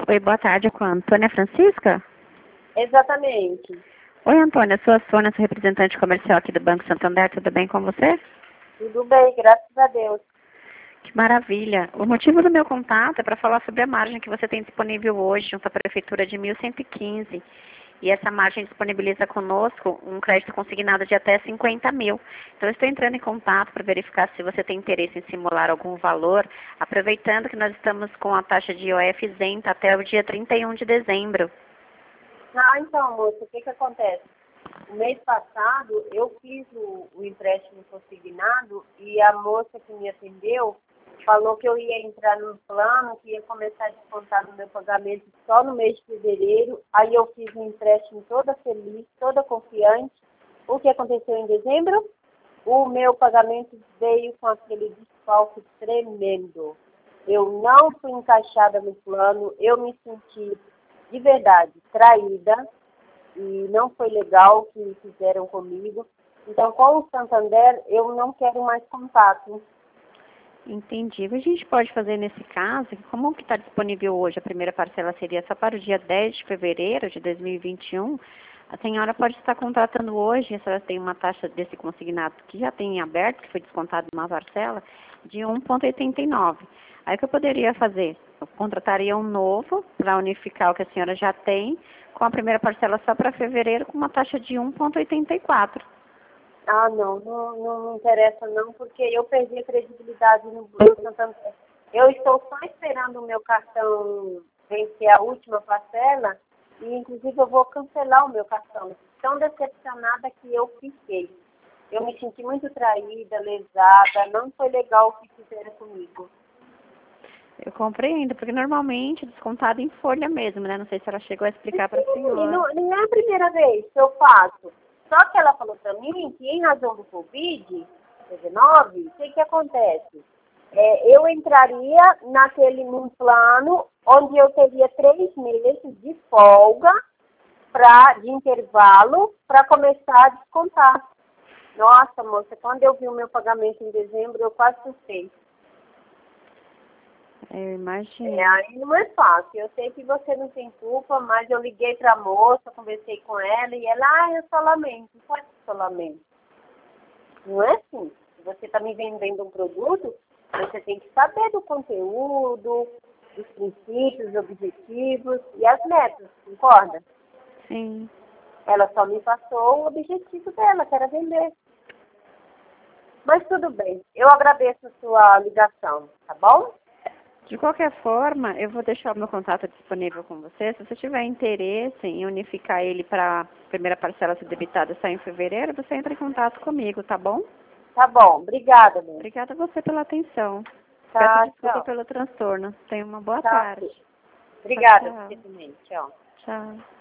Oi, boa tarde, com a Antônia Francisca? Exatamente. Oi, Antônia, sou a Sônia, sou representante comercial aqui do Banco Santander, tudo bem com você? Tudo bem, graças a Deus. Que maravilha. O motivo do meu contato é para falar sobre a margem que você tem disponível hoje junto à Prefeitura de 1.115. E essa margem disponibiliza conosco um crédito consignado de até 50 mil. Então, eu estou entrando em contato para verificar se você tem interesse em simular algum valor, aproveitando que nós estamos com a taxa de IOF isenta até o dia 31 de dezembro. Então, moça, o que acontece? O mês passado, eu fiz o empréstimo consignado e a moça que me atendeu falou que eu ia entrar num plano que ia começar a descontar no meu pagamento só no mês de fevereiro. Aí eu fiz um empréstimo toda feliz, toda confiante. O que aconteceu em dezembro? O meu pagamento veio com aquele desfalque tremendo. Eu não fui encaixada no plano, eu me senti de verdade traída e não foi legal o que fizeram comigo. Então, com o Santander, eu não quero mais contato. Entendi. O que a gente pode fazer nesse caso, como que está disponível hoje, a primeira parcela seria só para o dia 10 de fevereiro de 2021, a senhora pode estar contratando hoje, a senhora tem uma taxa desse consignado que já tem em aberto, que foi descontado uma parcela, de 1,89. Aí o que eu poderia fazer? Eu contrataria um novo para unificar o que a senhora já tem, com a primeira parcela só para fevereiro, com uma taxa de 1,84. Não interessa não, porque eu perdi a credibilidade no Santander. Eu estou só esperando o meu cartão vencer a última parcela e, inclusive, eu vou cancelar o meu cartão. Tão decepcionada que eu fiquei. Eu me senti muito traída, lesada, não foi legal o que fizeram comigo. Eu compreendo, porque normalmente é descontado em folha mesmo, né? Não sei se ela chegou a explicar para a senhora. Não é a primeira vez que eu faço. Só que ela falou para mim que, em razão do Covid-19, o que acontece? Eu entraria num plano onde eu teria 3 meses de folga de intervalo para começar a descontar. Nossa, moça, quando eu vi o meu pagamento em dezembro, eu quase assustei. Eu imagino. Aí não é fácil. Eu sei que você não tem culpa, mas eu liguei para a moça, conversei com ela e ela, eu só lamento. Pode só lamento. Não é assim. Se você está me vendendo um produto, você tem que saber do conteúdo, dos princípios, objetivos e as metas, concorda? Sim. Ela só me passou o objetivo dela, que era vender. Mas tudo bem. Eu agradeço a sua ligação, tá bom? De qualquer forma, eu vou deixar o meu contato disponível com você. Se você tiver interesse em unificar ele para a primeira parcela ser debitada só em fevereiro, você entra em contato comigo, tá bom? Tá bom. Obrigada, minha. Obrigada a você pela atenção. Tá, Peço desculpa tchau. pelo transtorno. Tenha uma boa Tá. tarde. Obrigada, Tchau. você também. Tchau. Tchau.